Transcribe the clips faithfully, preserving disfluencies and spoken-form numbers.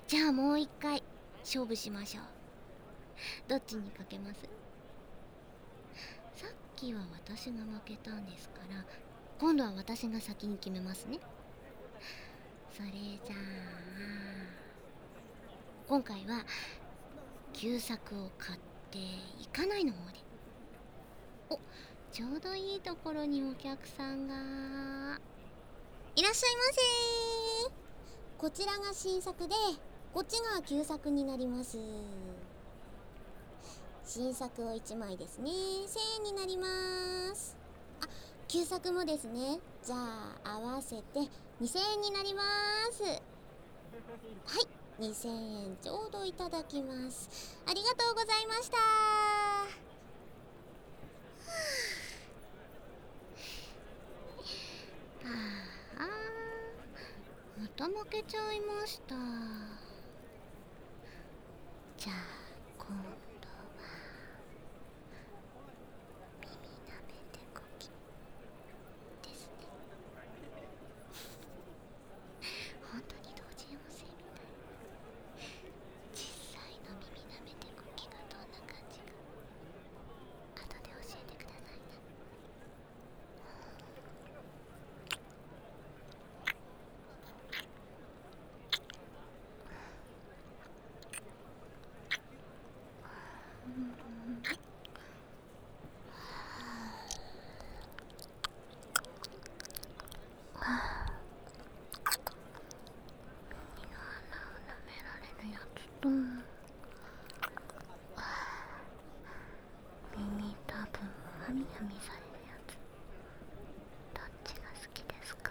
じゃあもう一回勝負しましょう。どっちにかけます？さっきは私が負けたんですから、今度は私が先に決めますね。それじゃあ今回は旧作を買っていかないの方で。お、ちょうどいいところにお客さんがいらっしゃいませ。こちらが新作で、こっちが旧作になります。新作をいちまいですね。せんえんになります。あ、旧作もですね。じゃあ合わせてにせんえんになります。はい、にせんえんちょうどいただきます。ありがとうございました。はあ、また負けちゃいました。じゃあ今度は耳なめてこきですね。本当に同時音声みたい。実際の耳なめてこきがどんな感じか後で教えてくださいね。うん、耳多分はみはみされるやつどっちが好きですか？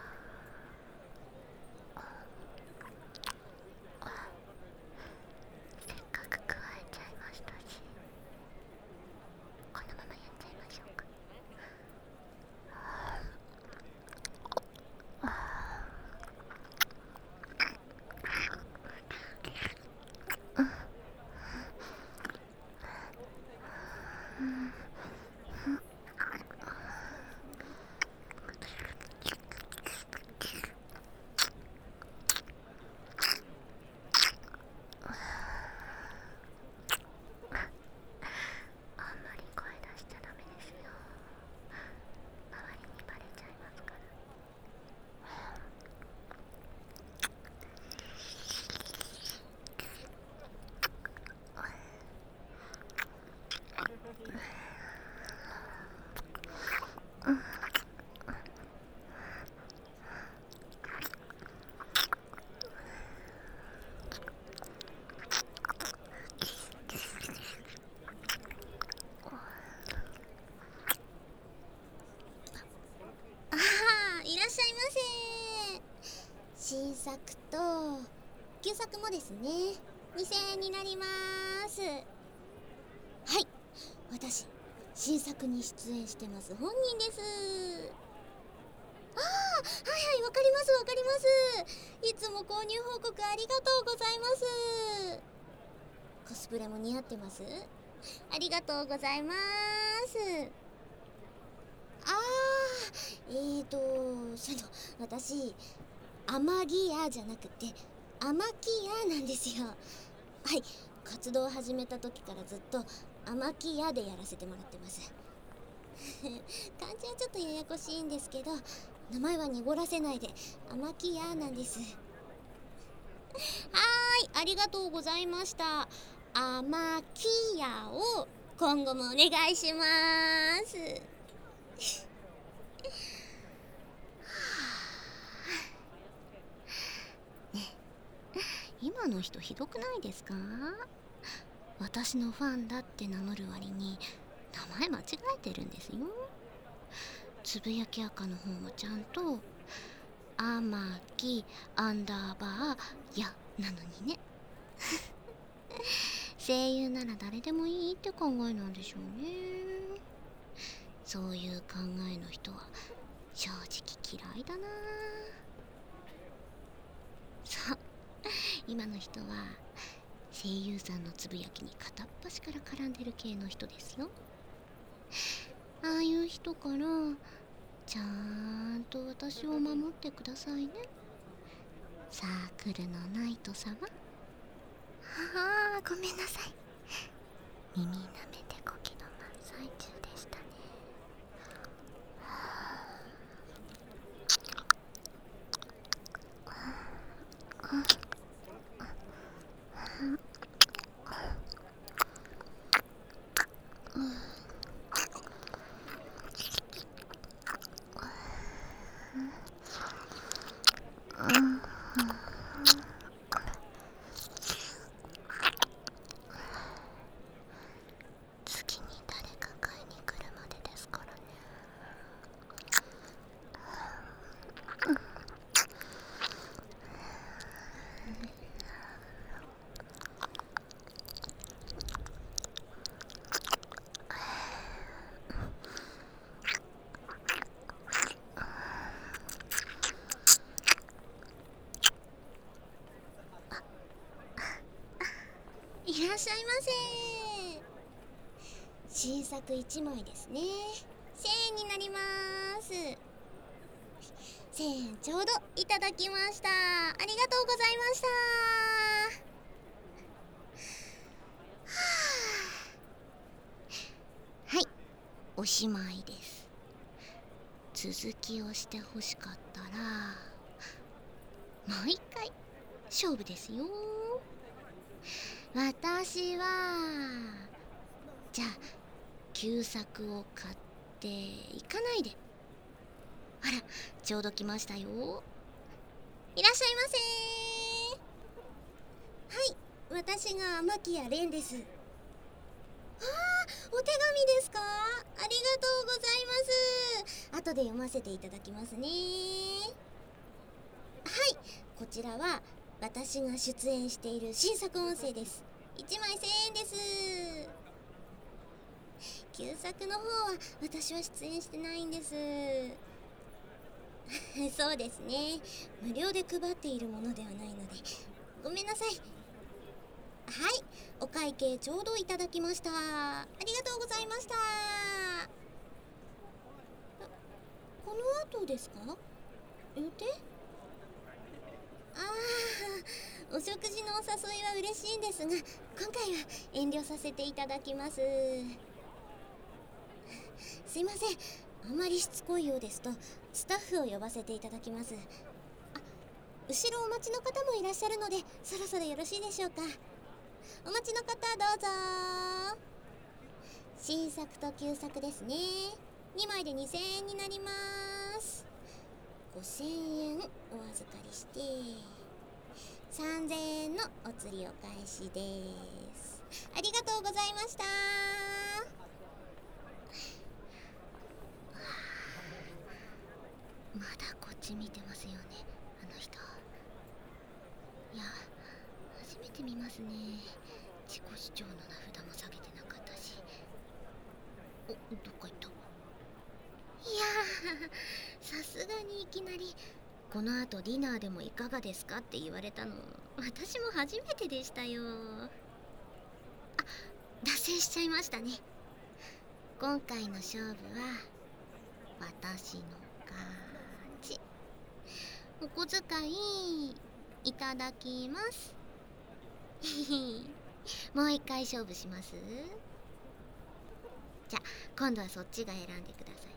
せっかく加えちゃいましたし、このままやっちゃいましょうか。あんまり声出しちゃダメですよ。周りにバレちゃいますから。ああ、いらっしゃいませ。新作と旧作もですね。にせんえんになります。はい、私新作に出演してます本人です。ああ、はいはい、わかりますわかります。いつも購入報告ありがとうございます。コスプレも似合ってます。ありがとうございます。あー、えーとその私アマギアじゃなくてアマキアなんですよ。はい、活動を始めた時からずっとアマキアでやらせてもらってます。漢字はちょっとややこしいんですけど、名前は濁らせないでアマキアなんです。はーい、ありがとうございました。アマキアを今後もお願いします。今の人ひどくないですか？私のファンだって名乗る割に名前間違えてるんですよ。つぶやき赤の方もちゃんとあまきアンダーバーやなのにね。声優なら誰でもいいって考えなんでしょうね。そういう考えの人は正直嫌いだな。そう、今の人は声優さんのつぶやきに片っ端から絡んでる系の人ですよ。ああいう人からちゃんと私を守ってくださいね、サークルのナイト様。 あー、ごめんなさい。耳舐めてこきの真っ最中でしたね。次に誰か買いに来るまでですからね。いらっしゃいませ。新作いちまいですね。せんえんになります。せんえんちょうどいただきました。ありがとうございました。はい、おしまいです。続きをしてほしかったらもう一回勝負ですよ。私はじゃあ旧作を買っていかないで。あら、ちょうど来ましたよ。いらっしゃいませ。はい、私が牧谷蓮です。あー、お手紙ですか？ありがとうございます。後で読ませていただきますね。はい、こちらは私が出演している新作音声です。いちまいせんえんです。旧作の方は私は出演してないんです。そうですね、無料で配っているものではないのでごめんなさい。はい、お会計ちょうどいただきました。ありがとうございました。この後ですか？予定？ああ、お食事のお誘いは嬉しいんですが、今回は遠慮させていただきます。すいません、あまりしつこいようですとスタッフを呼ばせていただきます。あ、後ろお待ちの方もいらっしゃるのでそろそろよろしいでしょうか。お待ちの方どうぞ。新作と旧作ですね。にまいでにせんえんになります。ごせんえんお預かりしてさんぜんえんのお釣りお返しです。ありがとうございました。まだこっち見てますよね、あの人。いや、初めて見ますね。自己主張の名札も下げてなかったし。お、どっか行った。いやー、さすがにいきなりこの後ディナーでもいかがですかって言われたの私も初めてでしたよ。あ、脱線しちゃいましたね。今回の勝負は私の勝ち。お小遣いいただきます。もう一回勝負します。じゃあ今度はそっちが選んでください。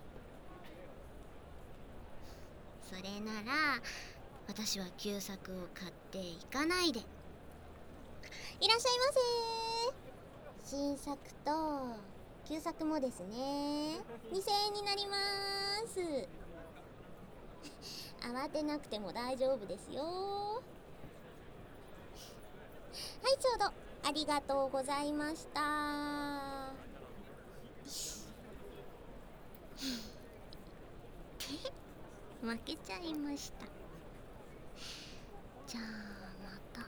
それなら私は旧作を買っていかないで。いらっしゃいませ。新作と旧作もですね、にせんえんになります。慌てなくても大丈夫ですよ。はい、ちょうどありがとうございました。負けちゃいました。じゃあまた。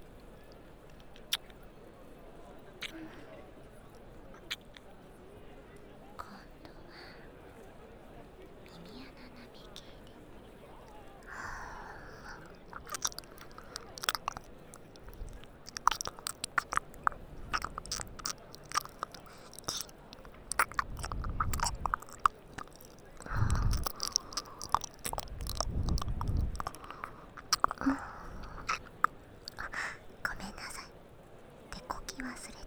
今度は耳穴なめ系で。 忘れ